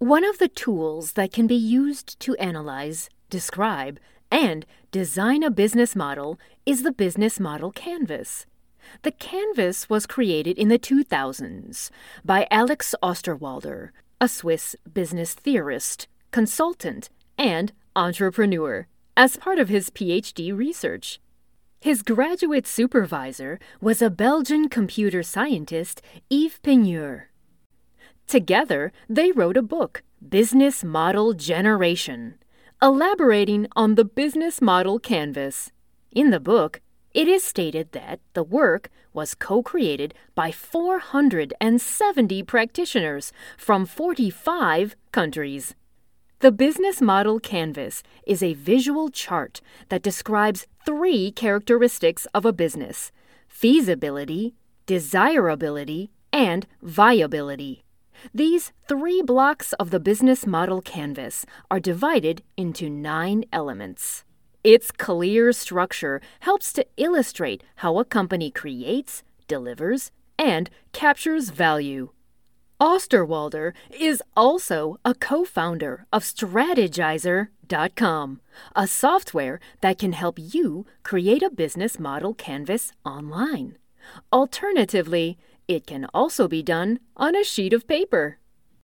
One of the tools that can be used to analyze, describe, and design a business model is the Business Model Canvas. The Canvas was created in the 2000s by Alex Osterwalder, a Swiss business theorist, consultant, and entrepreneur, as part of his PhD research. His graduate supervisor was a Belgian computer scientist, Yves Pigneur. Together, they wrote a book, Business Model Generation, elaborating on the Business Model Canvas. In the book, it is stated that the work was co-created by 470 practitioners from 45 countries. The Business Model Canvas is a visual chart that describes 3 characteristics of a business: feasibility, desirability, and viability. These 3 blocks of the Business Model Canvas are divided into 9 elements. Its clear structure helps to illustrate how a company creates, delivers, and captures value. Osterwalder is also a co-founder of Strategizer.com, a software that can help you create a business model canvas online. Alternatively, it can also be done on a sheet of paper.